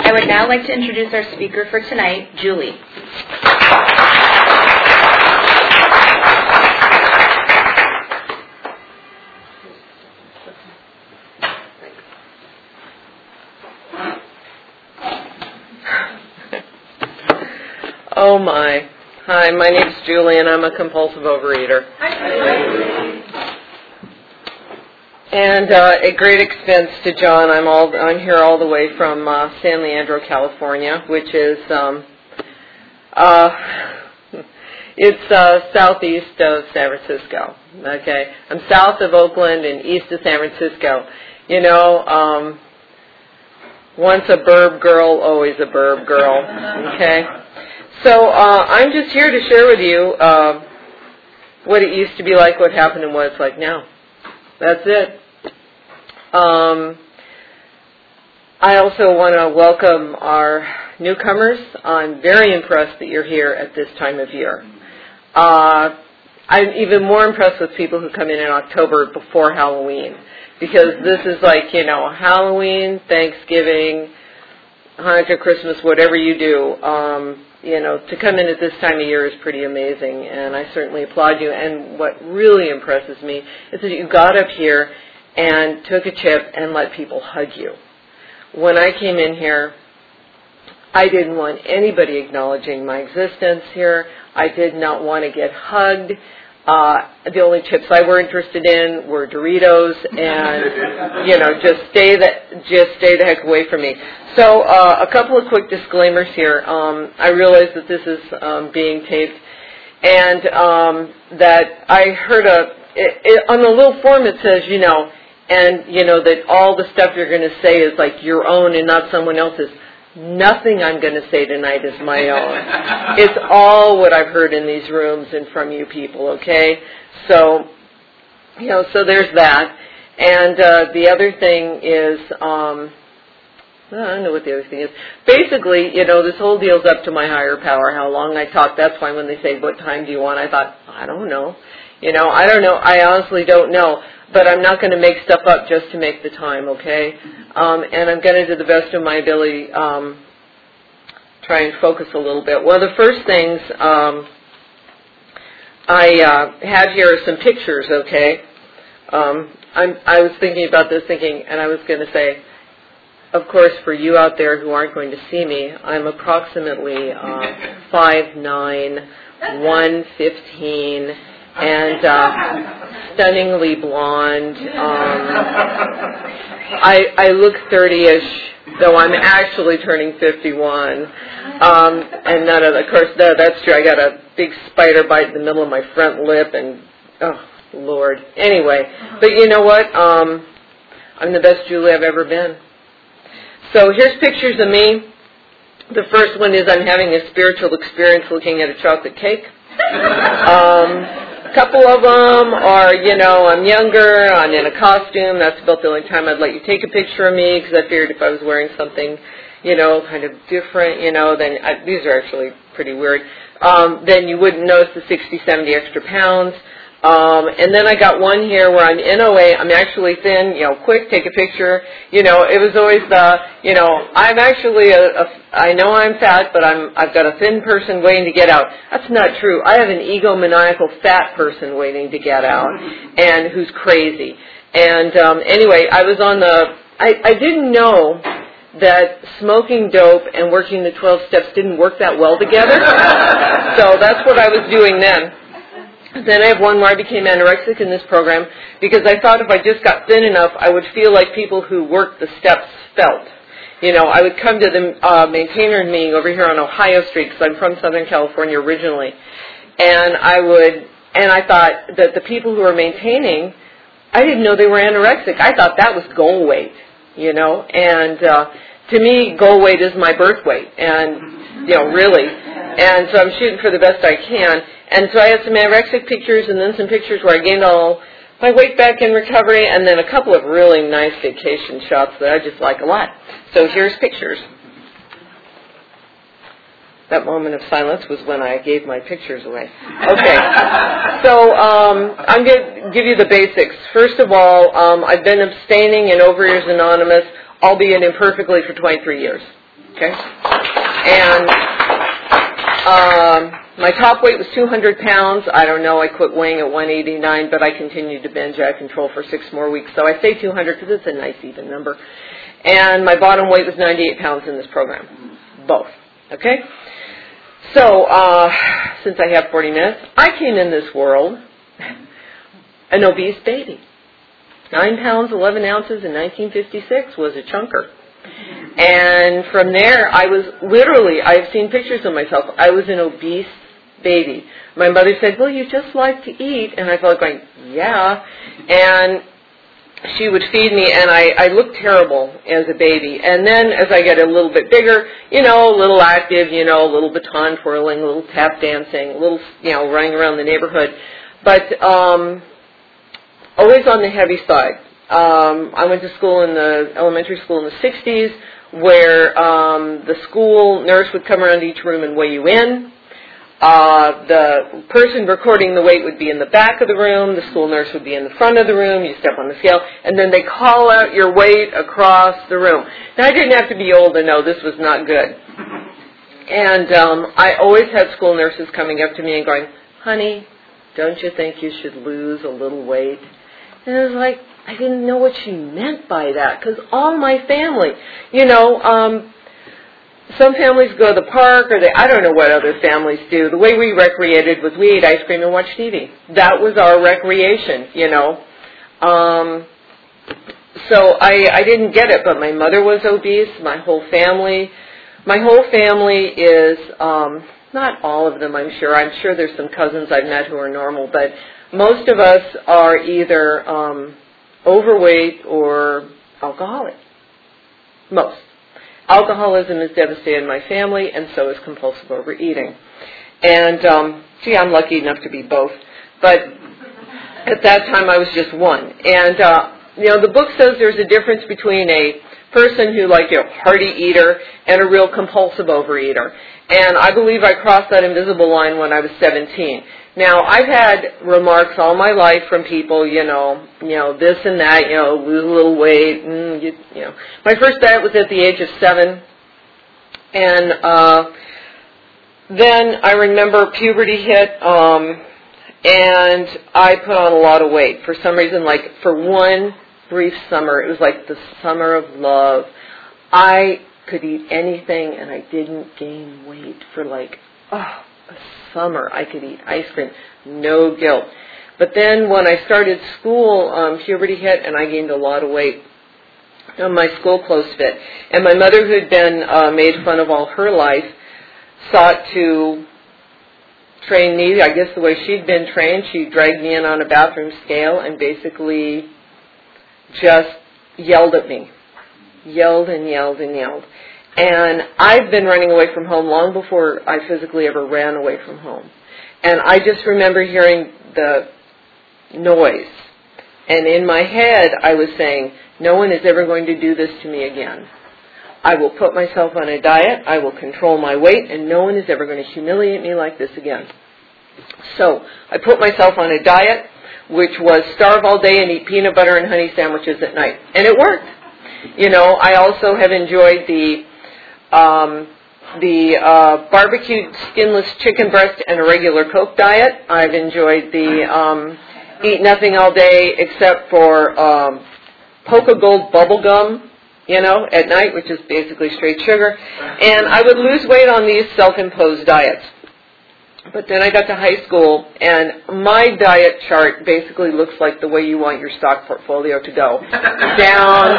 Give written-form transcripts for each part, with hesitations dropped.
I would now like to introduce our speaker for tonight, Julie. Oh my. Hi, my name's Julie and I'm a compulsive overeater. And at great expense to John, I'm here all the way from San Leandro, California, which is it's southeast of San Francisco. Okay, I'm south of Oakland and east of San Francisco. You know, once a burb girl, always a burb girl. Okay. So I'm just here to share with you what it used to be like, what happened, and what it's like now. That's it. I also want to welcome our newcomers. I'm very impressed that you're here at this time of year. I'm even more impressed with people who come in October before Halloween, because this is like, you know, Halloween, Thanksgiving, Hanukkah, Christmas, whatever you do. You know, to come in at this time of year is pretty amazing, and I certainly applaud you. And what really impresses me is that you got up here and took a chip and let people hug you. When I came in here, I didn't want anybody acknowledging my existence here. I did not want to get hugged. The only chips I were interested in were Doritos, and you know, just stay the heck away from me. So a couple of quick disclaimers here. I realize that this is being taped, and that I heard on the little form it says, you know, and you know that all the stuff you're going to say is like your own and not someone else's. Nothing I'm going to say tonight is my own. It's all what I've heard in these rooms and from you people, okay? So, you know, so there's that. And the other thing is, I don't know what the other thing is. Basically, you know, this whole deal's up to my higher power, how long I talk. That's why when they say, what time do you want? I thought, I don't know. You know, I don't know. I honestly don't know. But I'm not going to make stuff up just to make the time, okay? And I'm going to, to the best of my ability, try and focus a little bit. One of the first things I had here are some pictures, okay? I was thinking about this, and I was going to say, of course, for you out there who aren't going to see me, I'm approximately 5'9", 115, and stunningly blonde. I look 30-ish, though I'm actually turning 51. And none of course, that's true. I got a big spider bite in the middle of my front lip, and oh Lord. Anyway, but you know what? I'm the best Julie I've ever been. So here's pictures of me. The first one is I'm having a spiritual experience looking at a chocolate cake. A couple of them are, you know, I'm younger, I'm in a costume. That's about the only time I'd let you take a picture of me, because I figured if I was wearing something, you know, kind of different, you know, then these are actually pretty weird, then you wouldn't notice the 60, 70 extra pounds. And then I got one here where I'm in OA, I'm actually thin, you know, quick, take a picture. You know, it was always the, you know, I'm actually I know I'm fat, but I've got a thin person waiting to get out. That's not true. I have an egomaniacal fat person waiting to get out, and who's crazy. And anyway, I was on I didn't know that smoking dope and working the 12 steps didn't work that well together. So that's what I was doing then. Then I have one where I became anorexic in this program because I thought if I just got thin enough, I would feel like people who worked the steps felt. You know, I would come to the maintainer meeting over here on Ohio Street, because I'm from Southern California originally, and I thought that the people who were maintaining, I didn't know they were anorexic. I thought that was goal weight, you know, and to me, goal weight is my birth weight, and, you know, really. And so I'm shooting for the best I can. And so I had some anorexic pictures and then some pictures where I gained all my weight back in recovery, and then a couple of really nice vacation shots that I just like a lot. So here's pictures. That moment of silence was when I gave my pictures away. Okay. So I'm going to give you the basics. First of all, I've been abstaining in Overeaters Anonymous, albeit imperfectly, for 23 years. Okay? And my top weight was 200 pounds. I don't know, I quit weighing at 189, but I continued to binge out of control for 6 more weeks. So I say 200 because it's a nice even number. And my bottom weight was 98 pounds in this program. Both. Okay? So, since I have 40 minutes, I came in this world an obese baby. 9 pounds, 11 ounces in 1956 was a chunker. And from there, I was literally, I've seen pictures of myself, I was an obese baby. My mother said, well, you just like to eat. And I felt going, yeah. And she would feed me, and I looked terrible as a baby. And then as I get a little bit bigger, a little active, a little baton twirling, a little tap dancing, a little, running around the neighborhood. But always on the heavy side. I went to school elementary school in the 60s, where the school nurse would come around each room and weigh you in. The person recording the weight would be in the back of the room. The school nurse would be in the front of the room. You step on the scale, and then they call out your weight across the room. Now, I didn't have to be old to know this was not good. And I always had school nurses coming up to me and going, honey, don't you think you should lose a little weight? And I was like, I didn't know what she meant by that, because all my family, some families go to the park, or I don't know what other families do. The way we recreated was we ate ice cream and watched TV. That was our recreation, So I didn't get it, but my mother was obese, my whole family is, not all of them, I'm sure there's some cousins I've met who are normal, but most of us are either overweight or alcoholic. Most. Alcoholism has devastated my family, and so is compulsive overeating. And, I'm lucky enough to be both. But at that time, I was just one. And, the book says there's a difference between a person who, hearty eater and a real compulsive overeater. And I believe I crossed that invisible line when I was 17. Now, I've had remarks all my life from people, this and that, lose a little weight, My first diet was at the age of 7, and then I remember puberty hit, and I put on a lot of weight. For some reason, for one brief summer, it was like the summer of love. I could eat anything, and I didn't gain weight for a summer. I could eat ice cream, no guilt. But then when I started school, puberty hit, and I gained a lot of weight. And my school clothes fit. And my mother, who had been made fun of all her life, sought to train me, I guess the way she'd been trained. She dragged me in on a bathroom scale and basically just yelled at me. Yelled and yelled and yelled. And I've been running away from home long before I physically ever ran away from home. And I just remember hearing the noise. And in my head, I was saying, no one is ever going to do this to me again. I will put myself on a diet, I will control my weight, and no one is ever going to humiliate me like this again. So I put myself on a diet, which was starve all day and eat peanut butter and honey sandwiches at night. And it worked. I also have enjoyed the barbecued skinless chicken breast and a regular Coke diet. I've enjoyed the eat nothing all day except for Poca Gold bubble gum, at night, which is basically straight sugar. And I would lose weight on these self-imposed diets. But then I got to high school, and my diet chart basically looks like the way you want your stock portfolio to go. Down,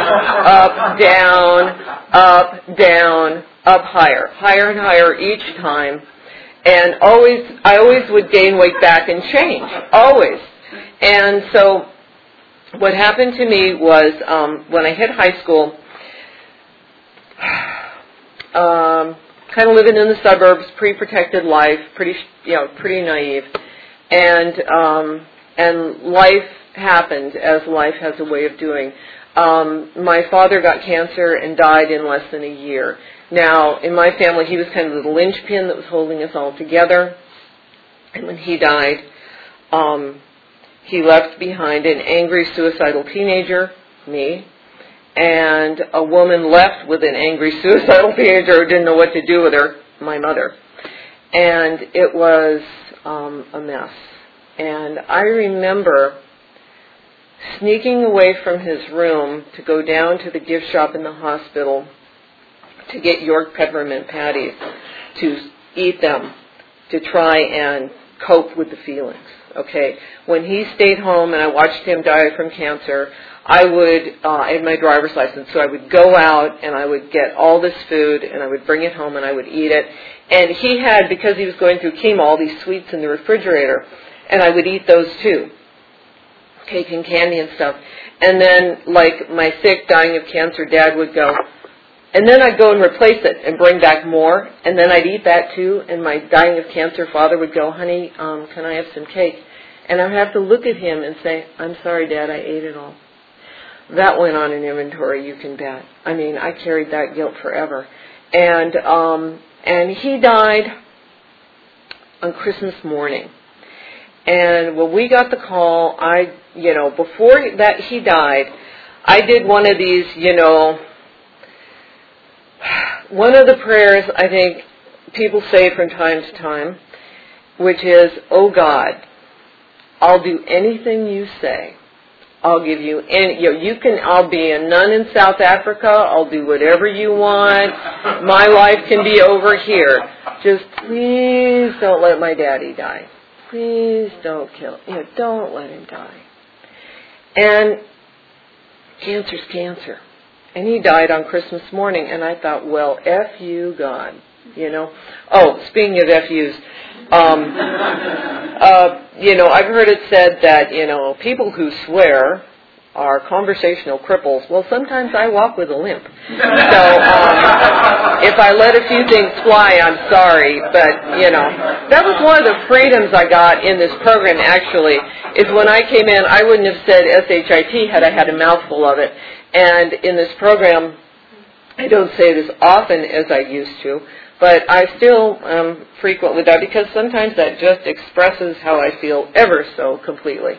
up, higher. Higher and higher each time. And I always would gain weight back and change. Always. And so what happened to me was when I hit high school, kind of living in the suburbs, pre-protected life, pretty naive, and life happened as life has a way of doing. My father got cancer and died in less than a year. Now, in my family, he was kind of the linchpin that was holding us all together. And when he died, he left behind an angry, suicidal teenager, me, and a woman left with an angry suicidal teenager who didn't know what to do with her, my mother. And it was a mess. And I remember sneaking away from his room to go down to the gift shop in the hospital to get York peppermint patties, to eat them, to try and cope with the feelings. Okay, when he stayed home and I watched him die from cancer, I had my driver's license, so I would go out and I would get all this food and I would bring it home and I would eat it. And he had, because he was going through chemo, all these sweets in the refrigerator, and I would eat those too, cake and candy and stuff. And then, like my sick, dying of cancer dad would go, and then I'd go and replace it and bring back more, and then I'd eat that too, and my dying of cancer father would go, honey, can I have some cake? And I would have to look at him and say, I'm sorry, Dad, I ate it all. That went on in inventory, you can bet. I mean, I carried that guilt forever. And he died on Christmas morning. And when we got the call, before that he died, I did one of these, one of the prayers I think people say from time to time, which is, oh God, I'll do anything you say. I'll give you I'll be a nun in South Africa. I'll do whatever you want. My life can be over here. Just please don't let my daddy die. Please don't don't let him die. And cancer's cancer. And he died on Christmas morning, and I thought, well, F you, God, Oh, speaking of FUs, I've heard it said that, people who swear are conversational cripples. Well, sometimes I walk with a limp. So if I let a few things fly, I'm sorry. But, that was one of the freedoms I got in this program, actually, is when I came in, I wouldn't have said SHIT had I had a mouthful of it. And in this program, I don't say it as often as I used to, but I still am frequent with that because sometimes that just expresses how I feel ever so completely.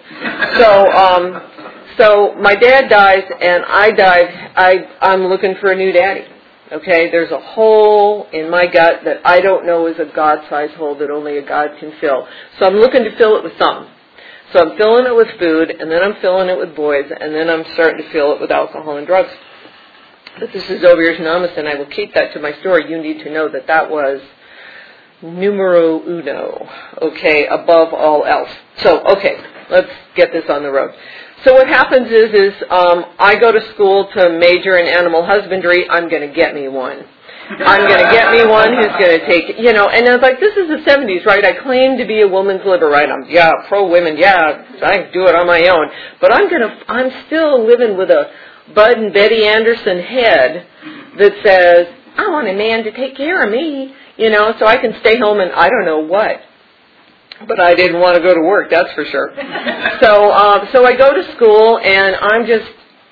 So my dad dies and I die. I'm looking for a new daddy. Okay, there's a hole in my gut that I don't know is a God-sized hole that only a God can fill. So I'm looking to fill it with something. So I'm filling it with food, and then I'm filling it with boys, and then I'm starting to fill it with alcohol and drugs. But this is Overeaters Anonymous, and I will keep that to my story. You need to know that was numero uno, okay, above all else. So, okay, let's get this on the road. So what happens is I go to school to major in animal husbandry. I'm going to get me one. I'm going to get me one who's going to take, and I was like, this is the 70s, right? I claim to be a woman's liber, right? I'm pro-women, I can do it on my own. But I'm still living with a Bud and Betty Anderson head that says, I want a man to take care of me, so I can stay home and I don't know what. But I didn't want to go to work, that's for sure. So I go to school and I'm just,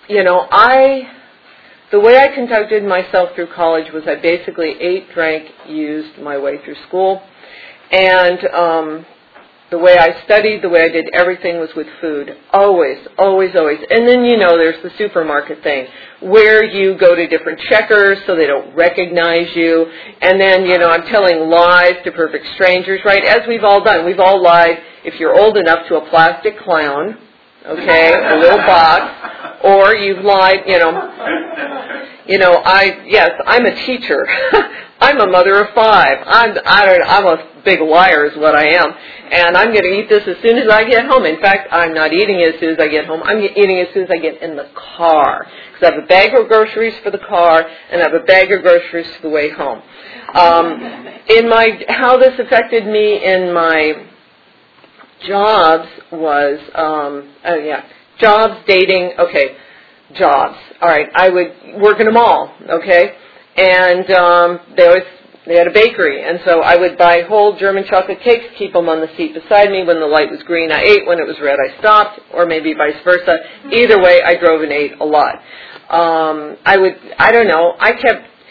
the way I conducted myself through college was I basically ate, drank, used my way through school. And the way I studied, the way I did everything was with food. Always, always, always. And then, there's the supermarket thing where you go to different checkers so they don't recognize you. And then, I'm telling lies to perfect strangers, right? As we've all done. We've all lied, if you're old enough, to a plastic clown, okay, a little box. Or you've lied, I'm a teacher. I'm a mother of 5. I'm a big liar is what I am. And I'm going to eat this as soon as I get home. In fact, I'm not eating it as soon as I get home. I'm eating it as soon as I get in the car. Because I have a bag of groceries for the car, and I have a bag of groceries for the way home. How this affected me in my jobs was, jobs, dating, okay, jobs. All right, I would work in a mall, okay, and they had a bakery, and so I would buy whole German chocolate cakes, keep them on the seat beside me. When the light was green, I ate. When it was red, I stopped, or maybe vice versa. Either way, I drove and ate a lot.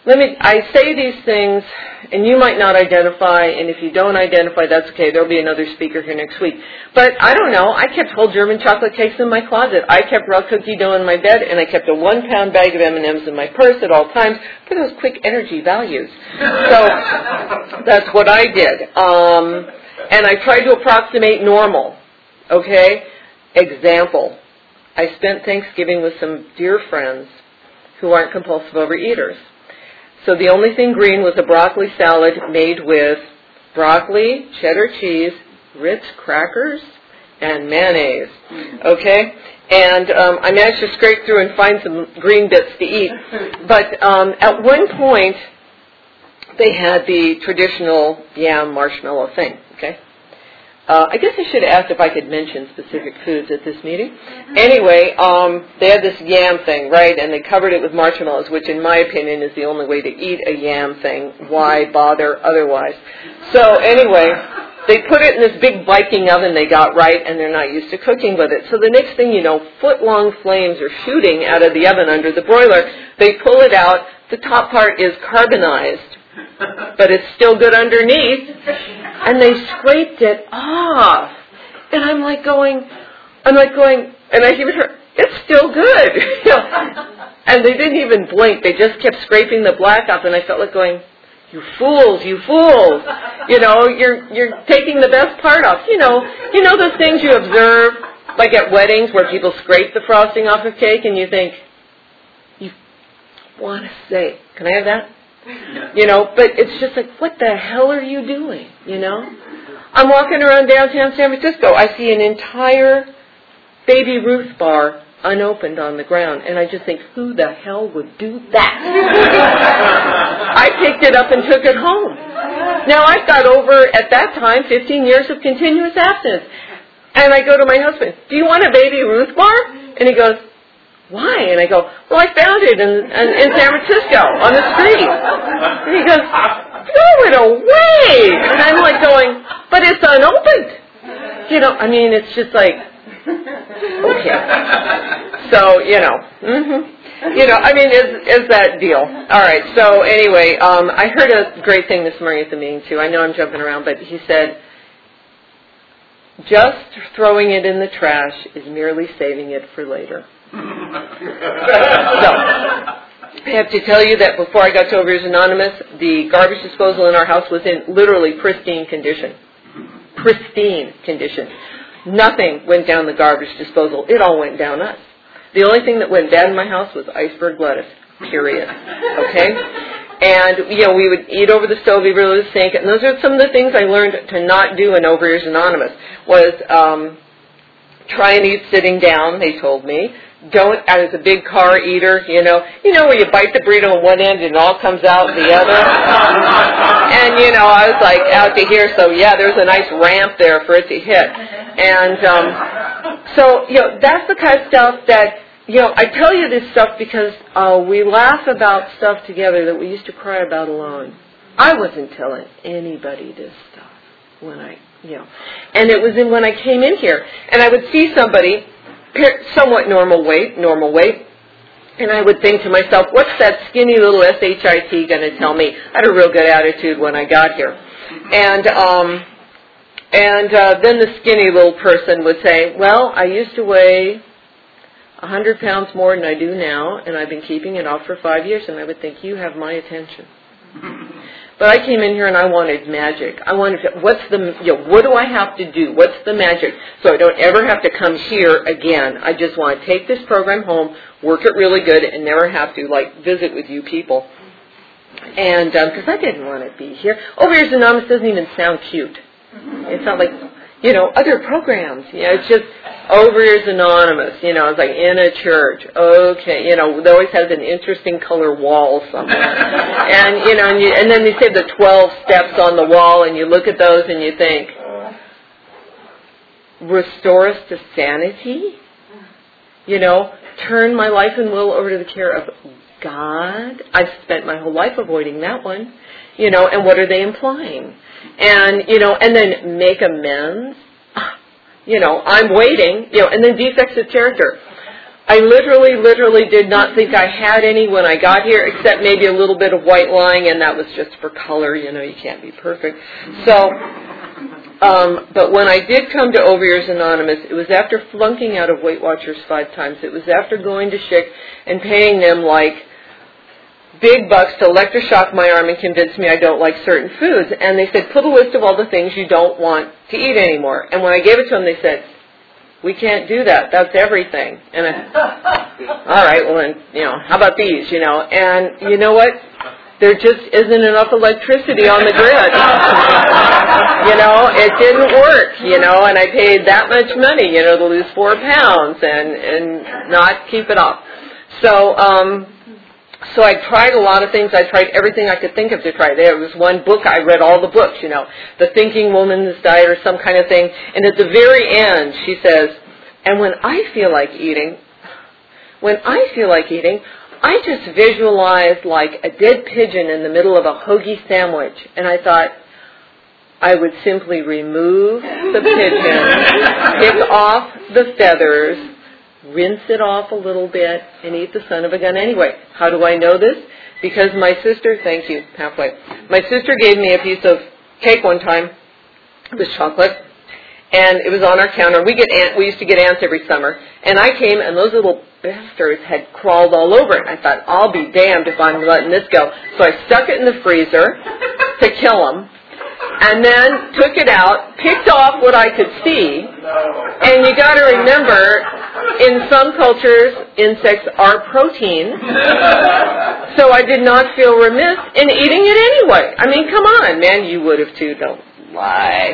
I say these things, and you might not identify, and if you don't identify, that's okay. There'll be another speaker here next week. But I don't know. I kept whole German chocolate cakes in my closet. I kept raw cookie dough in my bed, and I kept a 1-pound bag of M&Ms in my purse at all times for those quick energy values. So that's what I did. And I tried to approximate normal. Okay? Example. I spent Thanksgiving with some dear friends who aren't compulsive overeaters. So the only thing green was a broccoli salad made with broccoli, cheddar cheese, Ritz crackers, and mayonnaise. Okay? And I managed to scrape through and find some green bits to eat. But at one point, they had the traditional yam marshmallow thing. Okay? I guess I should have asked if I could mention specific foods at this meeting. Anyway, they had this yam thing, right, and they covered it with marshmallows, which in my opinion is the only way to eat a yam thing. Why bother otherwise? So anyway, they put it in this big Viking oven they got, right, and they're not used to cooking with it. So the next thing you know, foot-long flames are shooting out of the oven under the broiler. They pull it out. The top part is carbonized, but it's still good underneath. And they scraped it off. And I'm like going, and I even heard, it's still good. You know? And they didn't even blink. They just kept scraping the black off. And I felt like going, you fools, you fools. You know, you're taking the best part off. You know those things you observe, like at weddings where people scrape the frosting off of cake and you think, you want to say, can I have that? You know, but it's just like, what the hell are you doing, you know? I'm walking around downtown San Francisco. I see an entire Baby Ruth bar unopened on the ground, and I just think, who the hell would do that? I picked it up and took it home. Now, I've got over, at that time, 15 years of continuous abstinence. And I go to my husband, do you want a Baby Ruth bar? And he goes, why? And I go, well, I found it in San Francisco on the street. And he goes, throw it away. And I'm like going, but it's unopened. You know, I mean, it's just like, okay. So, you know, I mean, is that deal. All right, so anyway, I heard a great thing this morning at the meeting, too. I know I'm jumping around, but he said, just throwing it in the trash is merely saving it for later. So, I have to tell you that before I got to Overeaters Anonymous, the garbage disposal in our house was in literally pristine condition. Pristine condition. Nothing went down the garbage disposal. It all went down us. The only thing that went bad in my house was iceberg lettuce, period. Okay? And, you know, we would eat over the stove, eat over the sink, and those are some of the things I learned to not do in Overeaters Anonymous, was try and eat sitting down, they told me. Don't, I was a big car eater, you know where you bite the burrito on one end and it all comes out the other? And, you know, I was like out to here, so yeah, there's a nice ramp there for it to hit. And so, you know, that's the kind of stuff that, you know, I tell you this stuff because we laugh about stuff together that we used to cry about alone. I wasn't telling anybody this stuff when and it was when I came in here, and I would see somebody, somewhat normal weight, and I would think to myself, what's that skinny little SHIT going to tell me? I had a real good attitude when I got here. And then the skinny little person would say, well, I used to weigh 100 pounds more than I do now, and I've been keeping it off for 5 years, and I would think, you have my attention. But I came in here and I wanted magic. I wanted to, what do I have to do? What's the magic? So I don't ever have to come here again. I just want to take this program home, work it really good, and never have to, visit with you people. And, because I didn't want to be here. Overeaters Anonymous doesn't even sound cute. It's not like, other programs. It's just Overeaters Anonymous. It's like in a church. Okay, it always has an interesting color wall somewhere. And, and then they say the 12 steps on the wall, and you look at those and you think, restore us to sanity? Turn my life and will over to the care of God. I've spent my whole life avoiding that one. And what are they implying? And, and then make amends. I'm waiting, and then defects of character. I literally did not think I had any when I got here, except maybe a little bit of white line, and that was just for color. You can't be perfect. So, but when I did come to Overeaters Anonymous, it was after flunking out of Weight Watchers 5 times. It was after going to Schick and paying them like big bucks to electroshock my arm and convince me I don't like certain foods. And they said, put a list of all the things you don't want to eat anymore. And when I gave it to them, they said, we can't do that. That's everything. And all right, well then, how about these, And you know what? There just isn't enough electricity on the grid. It didn't work, and I paid that much money, to lose 4 pounds and not keep it off. So I tried a lot of things. I tried everything I could think of to try. There was one book, I read all the books, The Thinking Woman's Diet or some kind of thing. And at the very end, she says, and when I feel like eating, I just visualize like a dead pigeon in the middle of a hoagie sandwich. And I thought, I would simply remove the pigeon, pick off the feathers, rinse it off a little bit, and eat the son of a gun anyway. How do I know this? Because my sister, thank you, halfway. My sister gave me a piece of cake one time with chocolate, and it was on our counter. We used to get ants every summer, and I came, and those little bastards had crawled all over it. I thought, I'll be damned if I'm letting this go. So I stuck it in the freezer to kill them, and then took it out, picked off what I could see, and you got to remember, in some cultures, insects are protein, so I did not feel remiss in eating it anyway. I mean, come on, man, you would have too, don't lie.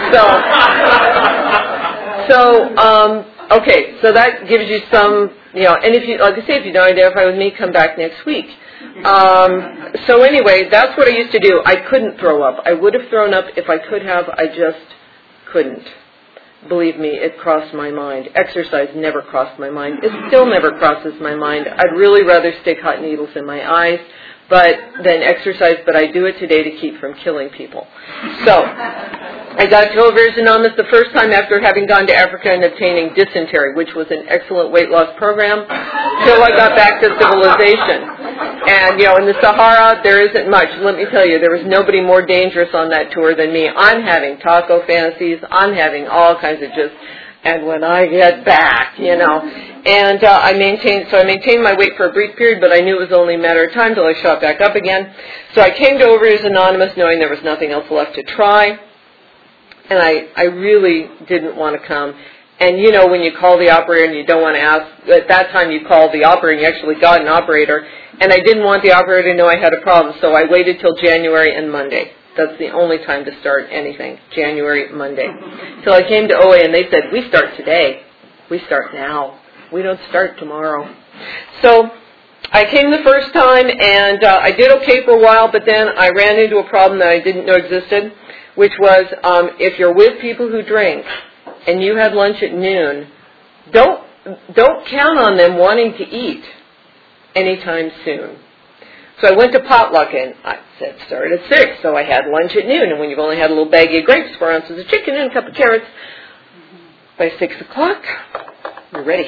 Okay, so that gives you some, and if you, like I say, if you don't identify with me, come back next week. So anyway, that's what I used to do. I couldn't throw up. I would have thrown up if I could have. I just couldn't. Believe me, it crossed my mind. Exercise never crossed my mind. It still never crosses my mind. I'd really rather stick hot needles in my eyes than exercise, but I do it today to keep from killing people. So, I got to Overeaters Anonymous the first time after having gone to Africa and obtaining dysentery, which was an excellent weight loss program, till I got back to civilization. And, in the Sahara, there isn't much. Let me tell you, there was nobody more dangerous on that tour than me. I'm having taco fantasies. I'm having all kinds of and when I get back, And I maintained my weight for a brief period, but I knew it was only a matter of time till I shot back up again. So I came to Overeaters Anonymous knowing there was nothing else left to try. And I really didn't want to come. And when you call the operator and you don't want to ask, at that time you called the operator and you actually got an operator. And I didn't want the operator to know I had a problem, so I waited till January and Monday. That's the only time to start anything, January, Monday. So I came to OA and they said, we start today. We start now. We don't start tomorrow. So I came the first time and I did okay for a while, but then I ran into a problem that I didn't know existed, which was if you're with people who drink and you had lunch at noon, don't count on them wanting to eat anytime soon. So I went to potluck and I said start at 6, so I had lunch at noon. And when you've only had a little baggie of grapes, 4 ounces of chicken, and a cup of carrots, by 6 o'clock, you're ready.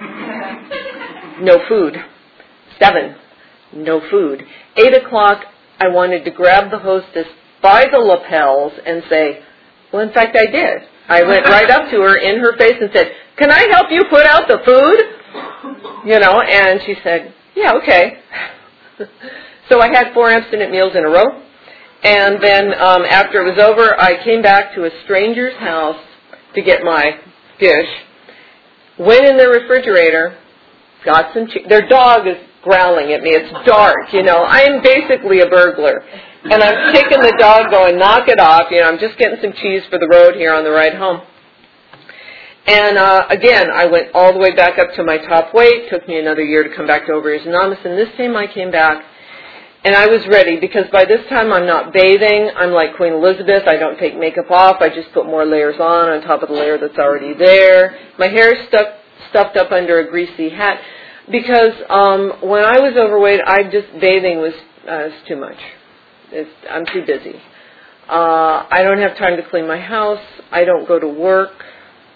No food. 7, no food. 8 o'clock, I wanted to grab the hostess by the lapels and say, well, in fact, I did. I went right up to her in her face and said, can I help you put out the food? And she said, yeah, okay. So I had 4 abstinent meals in a row, and then after it was over, I came back to a stranger's house to get my dish, went in the refrigerator, got some cheese. Their dog is growling at me. It's dark, I'm basically a burglar, and I'm kicking the dog going, knock it off, I'm just getting some cheese for the road here on the ride home. And again, I went all the way back up to my top weight. Took me another year to come back to Overeaters Anonymous, and this time I came back, and I was ready, because by this time I'm not bathing. I'm like Queen Elizabeth. I don't take makeup off. I just put more layers on top of the layer that's already there. My hair is stuffed up under a greasy hat, because when I was overweight, bathing was too much. I'm too busy. I don't have time to clean my house. I don't go to work.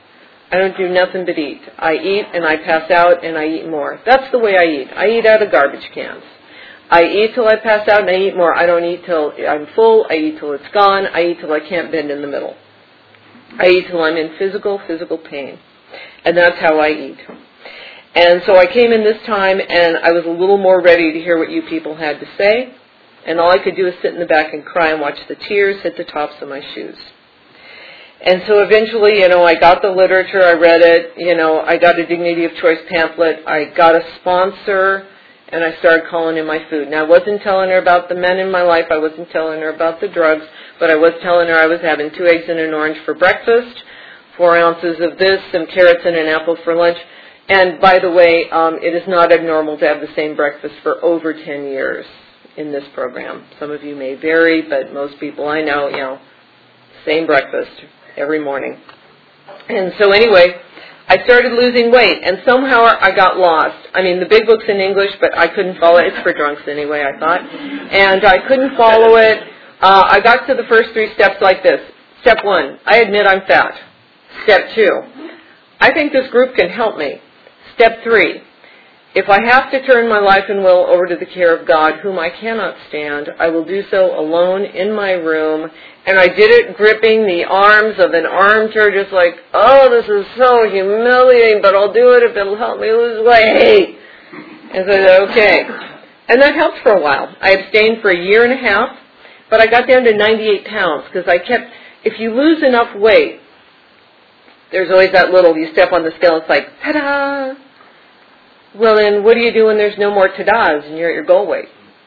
I don't do nothing but eat. I eat and I pass out and I eat more. That's the way I eat. I eat out of garbage cans. I eat till I pass out and I eat more. I don't eat till I'm full. I eat till it's gone. I eat till I can't bend in the middle. I eat till I'm in physical pain. And that's how I eat. And so I came in this time and I was a little more ready to hear what you people had to say. And all I could do was sit in the back and cry and watch the tears hit the tops of my shoes. And so eventually, I got the literature, I read it, I got a Dignity of Choice pamphlet, I got a sponsor, and I started calling in my food. Now, I wasn't telling her about the men in my life, I wasn't telling her about the drugs, but I was telling her I was having 2 eggs and an orange for breakfast, 4 ounces of this, some carrots and an apple for lunch. And by the way, it is not abnormal to have the same breakfast for over 10 years in this program. Some of you may vary, but most people I know, same breakfast every morning. And so anyway, I started losing weight, and somehow I got lost. I mean, the big book's in English, but I couldn't follow it. It's for drunks anyway, I thought. And I couldn't follow it. I got to the first 3 steps like this. Step 1, I admit I'm fat. Step 2, I think this group can help me. Step 3, if I have to turn my life and will over to the care of God, whom I cannot stand, I will do so alone in my room. And I did it gripping the arms of an armchair, just like, oh, this is so humiliating, but I'll do it if it'll help me lose weight. And so I said, okay. And that helped for a while. I abstained for 1.5 years, but I got down to 98 pounds because if you lose enough weight, there's always that little, you step on the scale, it's like, ta-da! Well, then what do you do when there's no more ta-das and you're at your goal weight?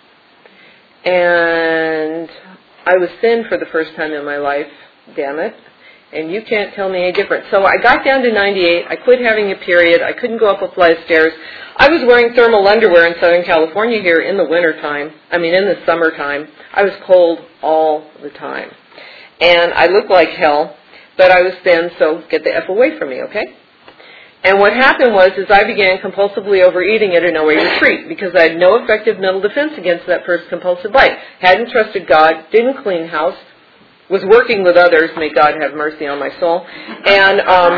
And I was thin for the first time in my life, damn it, and you can't tell me any different. So I got down to 98, I quit having a period, I couldn't go up a flight of stairs. I was wearing thermal underwear in Southern California here in the wintertime, in the summertime. I was cold all the time. And I looked like hell, but I was thin, so get the F away from me, okay? And what happened was I began compulsively overeating at an OA retreat because I had no effective mental defense against that first compulsive bite. Hadn't trusted God, didn't clean house, was working with others, may God have mercy on my soul, and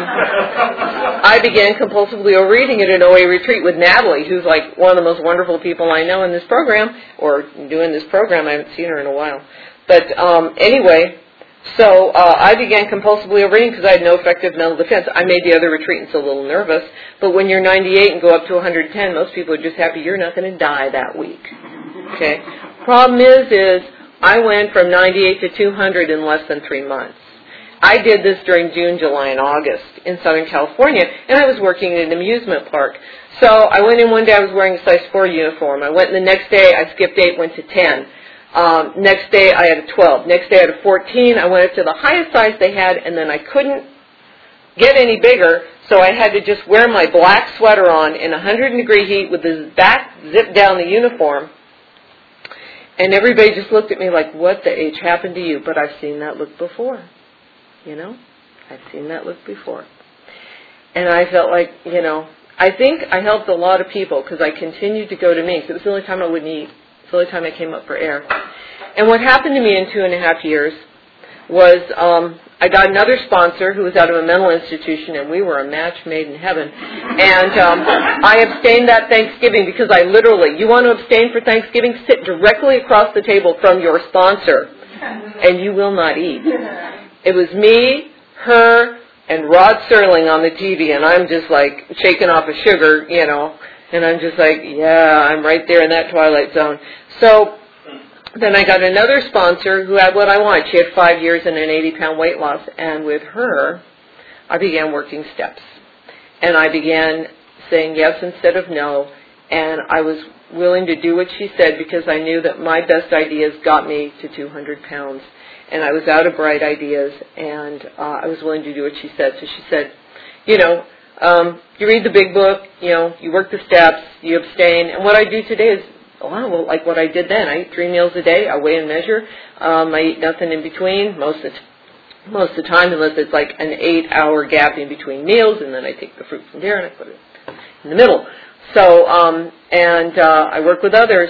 I began compulsively overeating at an OA retreat with Natalie, who's like one of the most wonderful people I know in this program, or doing this program. I haven't seen her in a while. But anyway, so I began compulsively overeating because I had no effective mental defense. I made the other retreatants a little nervous, but when you're 98 and go up to 110, most people are just happy you're not going to die that week. Okay. Problem is I went from 98 to 200 in less than 3 months. I did this during June, July, and August in Southern California, and I was working in an amusement park. So I went in one day, I was wearing a size 4 uniform. I went in the next day, I skipped 8, went to 10. Next day I had a 12. Next day I had a 14. I went up to the highest size they had, and then I couldn't get any bigger, so I had to just wear my black sweater on in 100-degree heat with the back zipped down the uniform. And everybody just looked at me like, what the H happened to you? But I've seen that look before. I've seen that look before. And I felt like, I think I helped a lot of people because I continued to go to meetings. It was the only time I wouldn't eat. It's the only time I came up for air. And what happened to me in 2.5 years was I got another sponsor who was out of a mental institution, and we were a match made in heaven. And I abstained that Thanksgiving because I literally, you want to abstain for Thanksgiving? Sit directly across the table from your sponsor, and you will not eat. It was me, her, and Rod Serling on the TV, and I'm just like shaking off a sugar, and I'm just like, yeah, I'm right there in that twilight zone. So then I got another sponsor who had what I wanted. She had 5 years and an 80-pound weight loss, and with her, I began working steps. And I began saying yes instead of no, and I was willing to do what she said because I knew that my best ideas got me to 200 pounds. And I was out of bright ideas, and I was willing to do what she said. So she said, you read the big book, you work the steps, you abstain. And what I do today is, like what I did then. I eat 3 meals a day. I weigh and measure. I eat nothing in between most of the time, unless it's like an 8-hour gap in between meals, and then I take the fruit from there and I put it in the middle. So, I work with others.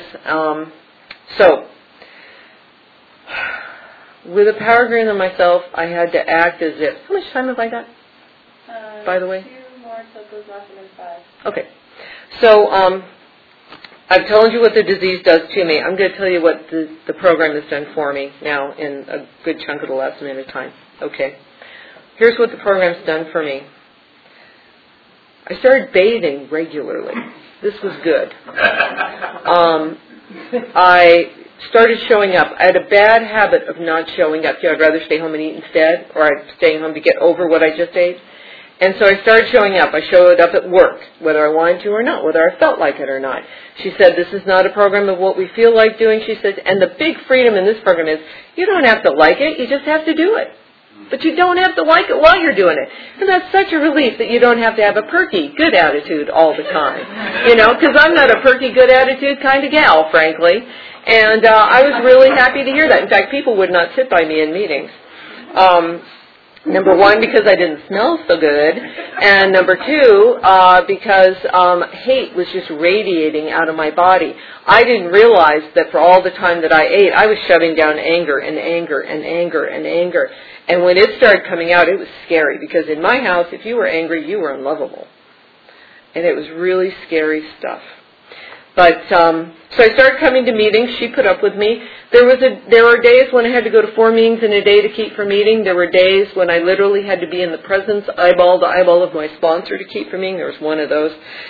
With a power greater than myself, I had to act as if, how much time have I got? by the way? 2 more, so it goes last and then 5. Okay. So I've told you what the disease does to me. I'm going to tell you what the program has done for me now in a good chunk of the last minute of time. Okay. Here's what the program's done for me. I started bathing regularly. This was good. I started showing up. I had a bad habit of not showing up. I'd rather stay home and eat instead, or I'd stay home to get over what I just ate. And so I started showing up. I showed up at work, whether I wanted to or not, whether I felt like it or not. She said, this is not a program of what we feel like doing. She said, and the big freedom in this program is you don't have to like it, you just have to do it. But you don't have to like it while you're doing it. And that's such a relief that you don't have to have a perky, good attitude all the time. Because I'm not a perky, good attitude kind of gal, frankly. And I was really happy to hear that. In fact, people would not sit by me in meetings. Number one, because I didn't smell so good, and number two, because hate was just radiating out of my body. I didn't realize that for all the time that I ate, I was shoving down anger and anger and anger and anger. And when it started coming out, it was scary, because in my house, if you were angry, you were unlovable. And it was really scary stuff. But so I started coming to meetings. She put up with me. There were days when I had to go to 4 meetings in a day to keep from eating. There were days when I literally had to be in the presence, eyeball to eyeball, of my sponsor to keep from eating. There was one of those.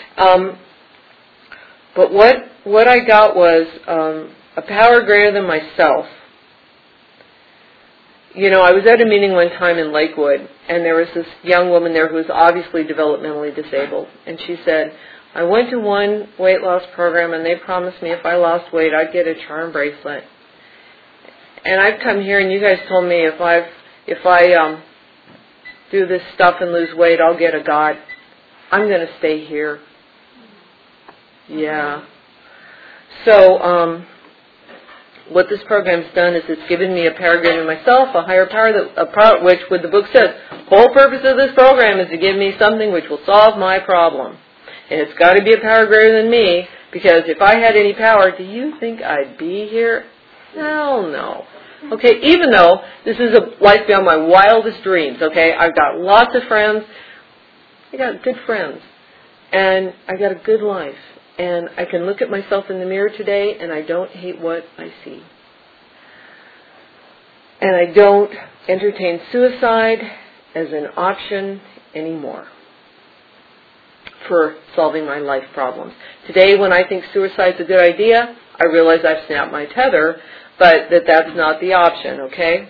But what I got was a power greater than myself. I was at a meeting one time in Lakewood, and there was this young woman there who was obviously developmentally disabled. And she said, I went to one weight loss program, and they promised me if I lost weight, I'd get a charm bracelet. And I've come here, and you guys told me if I do this stuff and lose weight, I'll get a God. I'm going to stay here. Yeah. So what this program's done is it's given me a power greater than myself, a higher power, which, what the book says, whole purpose of this program is to give me something which will solve my problem. And it's got to be a power greater than me, because if I had any power, do you think I'd be here? Hell no. Okay, even though this is a life beyond my wildest dreams, okay, I've got lots of friends. I got good friends. And I got a good life. And I can look at myself in the mirror today, and I don't hate what I see. And I don't entertain suicide as an option anymore for solving my life problems. Today, when I think suicide's a good idea, I realize I've snapped my tether, but that's not the option, okay?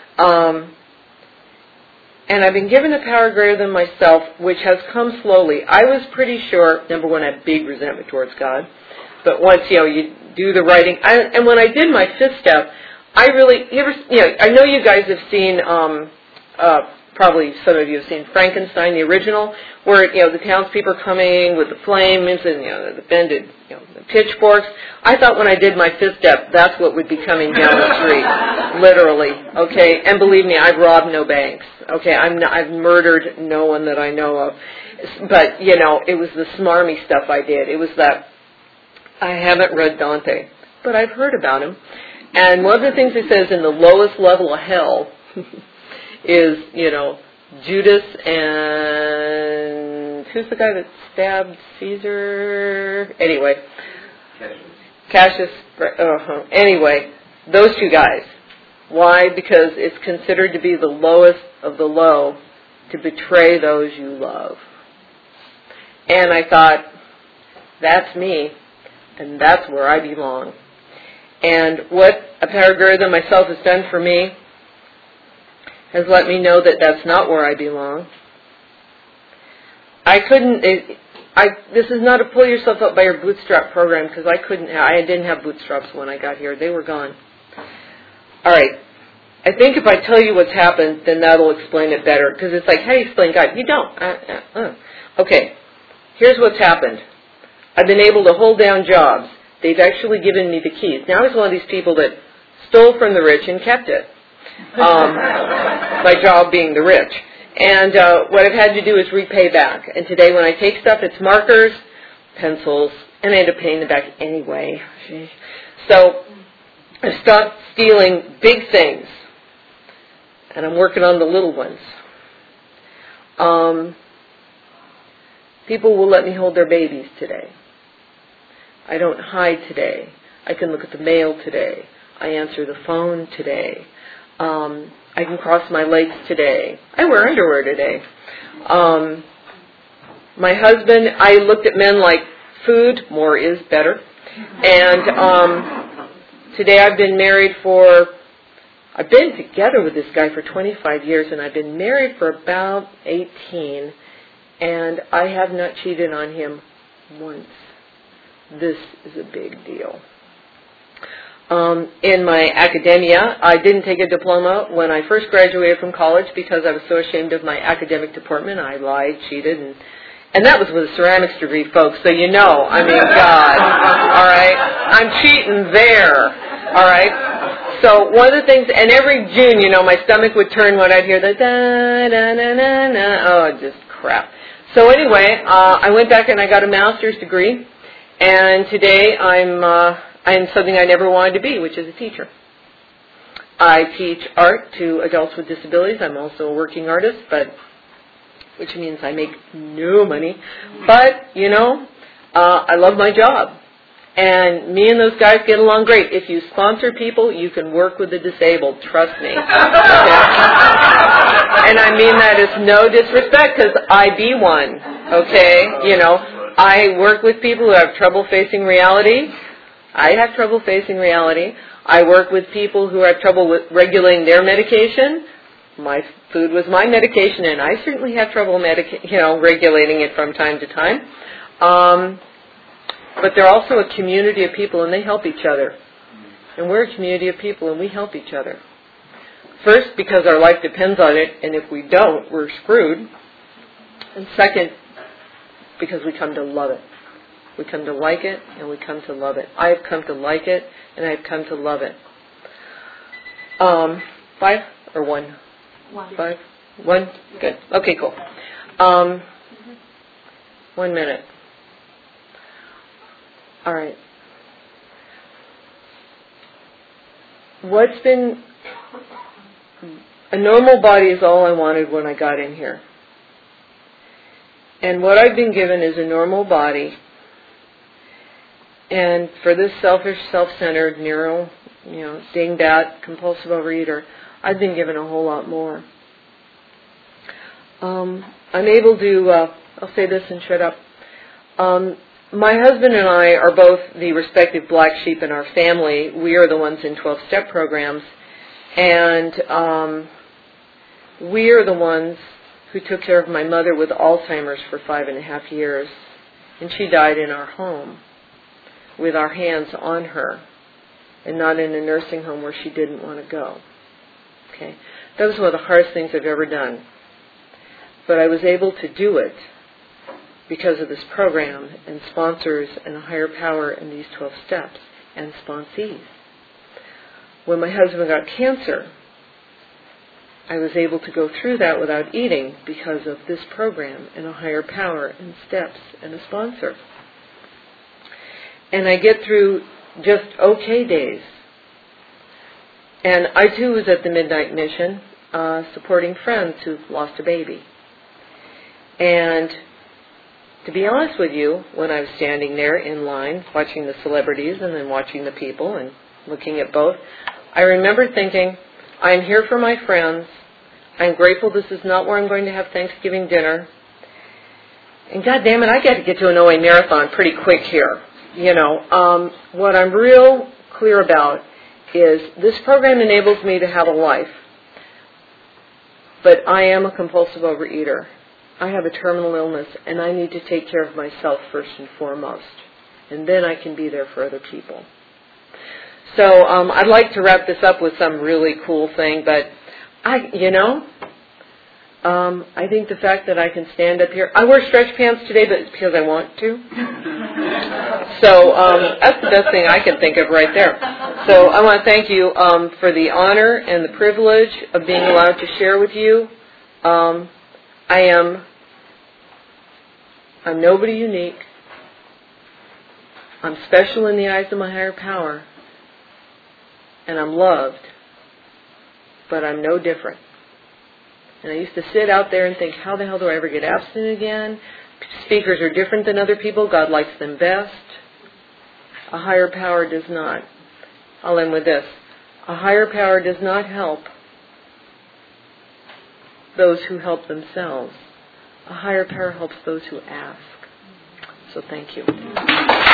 And I've been given a power greater than myself, which has come slowly. I was pretty sure, number one, I had big resentment towards God. But once, you do the writing. And when I did my 5th step, I really, I know you guys have seen, probably some of you have seen Frankenstein, the original, where, the townspeople are coming with the flames and, the bended, the pitchforks. I thought when I did my 5th step, that's what would be coming down the street, literally, okay? And believe me, I've robbed no banks, okay? I've murdered no one that I know of. But, it was the smarmy stuff I did. It was that, I haven't read Dante, but I've heard about him. And one of the things he says in the lowest level of hell is, Judas and who's the guy that stabbed Caesar? Anyway, Cassius. Anyway, those 2 guys. Why? Because it's considered to be the lowest of the low to betray those you love. And I thought, that's me, and that's where I belong. And what a power greater than myself has done for me has let me know that that's not where I belong. This is not a pull yourself up by your bootstrap program, because I didn't have bootstraps when I got here. They were gone. All right. I think if I tell you what's happened, then that'll explain it better, because it's like, how do you explain God? You don't. Okay. Here's what's happened. I've been able to hold down jobs. They've actually given me the keys. Now I was one of these people that stole from the rich and kept it. My job being the rich. And what I've had to do is repay back. And today when I take stuff, it's markers, pencils, and I end up paying them back anyway. So I've stopped stealing big things, and I'm working on the little ones. People will let me hold their babies today. I don't hide today. I can look at the mail today. I answer the phone today. I can cross my legs today. I wear underwear today. My husband, I looked at men like food, more is better. And today I've been together with this guy for 25 years, and I've been married for about 18, and I have not cheated on him once. This is a big deal. In my academia, I didn't take a diploma when I first graduated from college because I was so ashamed of my academic deportment. I lied, cheated, and that was with a ceramics degree, folks, so you know, I mean, God, all right? I'm cheating there, all right? So one of the things, and every June, you know, my stomach would turn when I'd hear the da-da-na-na-na, oh, just crap. So anyway, I went back and I got a master's degree, and today I'm something I never wanted to be, which is a teacher. I teach art to adults with disabilities. I'm also a working artist, which means I make no money. But, you know, I love my job. And me and those guys get along great. If you sponsor people, you can work with the disabled. Trust me. Okay? And I mean that as no disrespect, because I be one. Okay? You know, I work with people who have trouble facing reality. I have trouble facing reality. I work with people who have trouble with regulating their medication. My food was my medication, and I certainly have trouble regulating it from time to time. But they're also a community of people, and they help each other. And we're a community of people, and we help each other. First, because our life depends on it, and if we don't, we're screwed. And second, because we come to love it. We come to like it, and we come to love it. I have come to like it, and I have come to love it. 5 or 1? 1. 5? 1? Good. Okay, cool. 1 minute. All right. What's been... A normal body is all I wanted when I got in here. And what I've been given is a normal body. And for this selfish, self-centered, narrow, dingbat, compulsive overeater, I've been given a whole lot more. I'm able to, I'll say this and shut up. My husband and I are both the respective black sheep in our family. We are the ones in 12-step programs. And we are the ones who took care of my mother with Alzheimer's for 5.5 years. And she died in our home, with our hands on her, and not in a nursing home where she didn't want to go. Okay, that was one of the hardest things I've ever done. But I was able to do it because of this program and sponsors and a higher power in these 12 steps and sponsees. When my husband got cancer, I was able to go through that without eating because of this program and a higher power and steps and a sponsor. And I get through just okay days. And I, too, was at the Midnight Mission supporting friends who've lost a baby. And to be honest with you, when I was standing there in line, watching the celebrities and then watching the people and looking at both, I remember thinking, I'm here for my friends. I'm grateful this is not where I'm going to have Thanksgiving dinner. And God damn it, I got to get to an OA marathon pretty quick here. What I'm real clear about is this program enables me to have a life. But I am a compulsive overeater. I have a terminal illness, and I need to take care of myself first and foremost. And then I can be there for other people. So I'd like to wrap this up with some really cool thing, but I think the fact that I can stand up here, I wear stretch pants today, but it's because I want to. So that's the best thing I can think of right there. So I want to thank you for the honor and the privilege of being allowed to share with you. I'm nobody unique. I'm special in the eyes of my higher power. And I'm loved. But I'm no different. And I used to sit out there and think, how the hell do I ever get abstinent again? Speakers are different than other people. God likes them best. A higher power does not. I'll end with this. A higher power does not help those who help themselves. A higher power helps those who ask. So thank you.